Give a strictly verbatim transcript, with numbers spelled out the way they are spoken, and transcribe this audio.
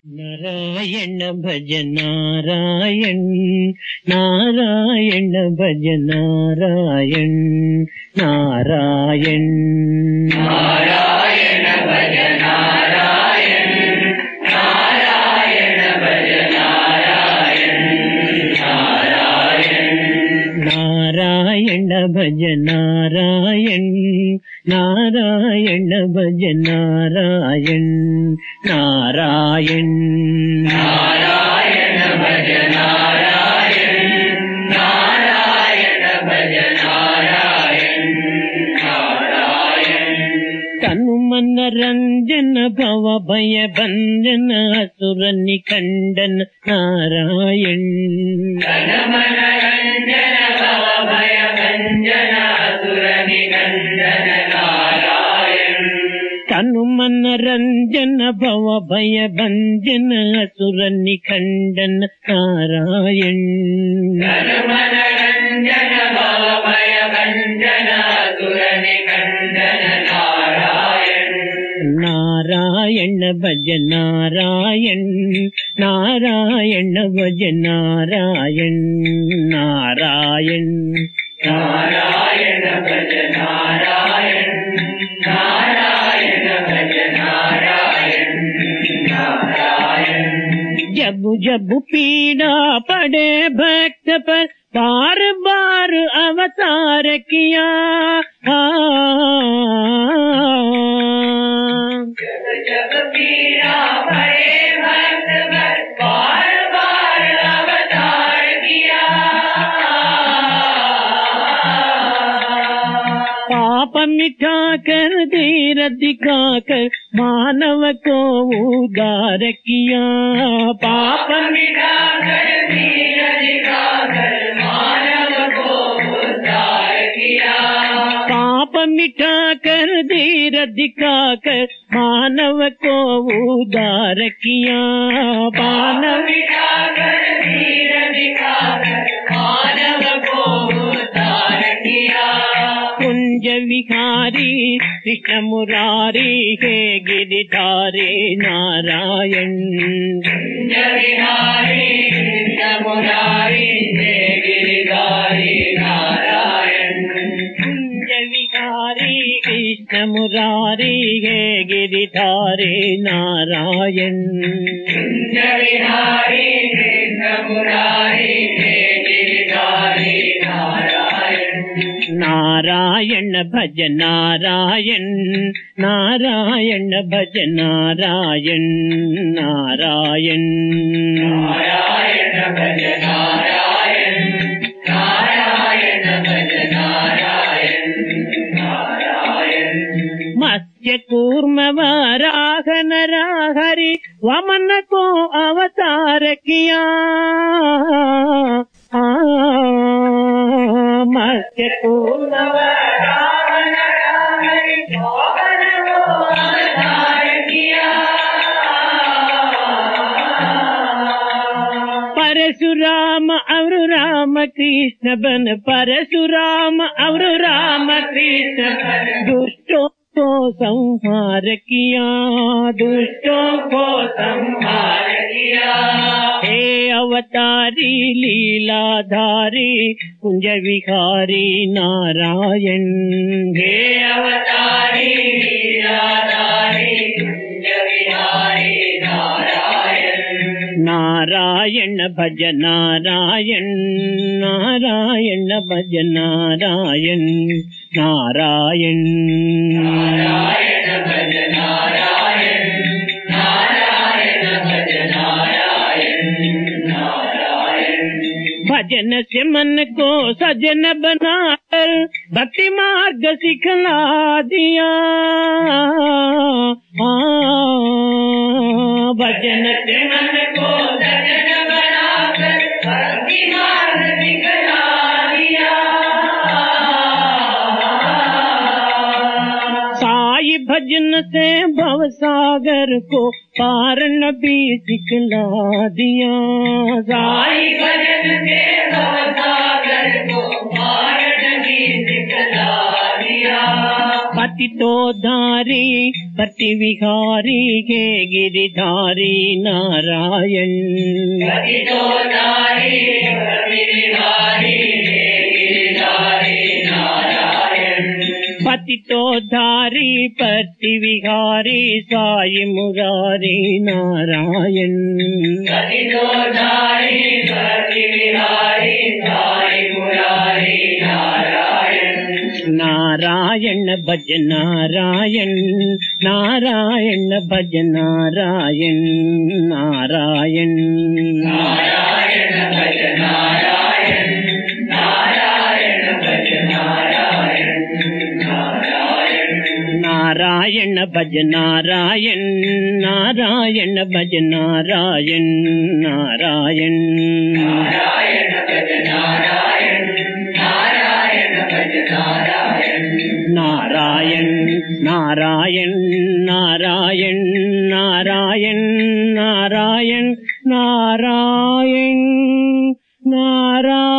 नारायण भज नारायण नारायण भज नारायण नारायण नारायण भज नारायण नारायण भज नारायण नारायण नारायण भज नारायण नारायण भज नारायण नारायण नारायण भज नारायण नारायण भज नारायण नारायण तनु मन रंजन भव भय भंजन असुर निखंडन नारायण तनु मन रंजन भव भय भंजन असुर निखंडन नारायण तनु मन रंजन भव भय भंजन असुर निखंडन नारायण तनु मन रंजन भव भय भंजन असुर निखंडन नारायण नारायण भज नारायण नारायण भज नारायण नारायण नारायण भज नारायण नारायण भज नारायण नारायण जब जब पीड़ा पड़े भक्त पर बार बार अवतार किया जब जब पीड़ा पड़े भक्त पर बार बार अवतार किया पाप मिटा कर धीर दिखा कर मानव को उद्धार किया पाप मिटा कर धीर दिखा कर मानव को उद्धार किया पाप मिटा कर धीर दिखा कर मानव को उद्धार किया मानव मिटा कर धीर दिखा कर मानव को उद्धार किया कुंज विहारी कृष्ण मुरारी हे गिरिधारी नारायण कुंज विहारी कृष्ण मुरारी हे गिरिधारी नारायण कुंज विहारी कृष्ण मुरारी हे गिरिधारी नारायण कुंज विहारी कृष्ण मुरारी हे गिरिधारी नारायण नारायण भज नारायण नारायण भज नारायण नारायण नारायण भज नारायण नारायण भज नारायण नारायण मत्स्य कूर्म वराह नरहरि वामन को अवतार किया मत्स्य कूर्म परशुराम और राम कृष्ण बन परशुराम और राम कृष्ण दुष्टों को संहार किया दुष्टों को संहार किया हे अवतारी लीलाधारी कुंज विहारी नारायण हे अवतारी लीलाधारी कुंज विहारी नारायण नारायण भज नारायण नारायण भज नारायण नारायण नारायण भज नारायण नारायण भज नारायण नारायण भजन से मन को सजन बनाकर भक्ति मार्ग सिखला दिया भजन से मन को सजन बनाकर भक्ति मार्ग सिखला दिया साई भजन से भव सागर को पार नबी सिखला दिया साई भजन से भव सागर को पार नबी सिखला दिया पतितोद्धारी पतिविहारी हे गिरिधारी नारायण पतितोद्धारी पतिविहारी हे गिरिधारी नारायण पतितोद्धारी पतिविहारी साई मुरारी नारायण पतितोद्धारी पतिविहारी साई मुरारी नारायण नारायण भज नारायण नारायण भज नारायण नारायण नारायण भज नारायण नारायण भज नारायण नारायण नारायण भज नारायण नारायण भज नारायण नारायण नारायण भज नारायण नारायण भज नारायण नारायण नारायण नारायण नारायण नारायण नारायण नारायण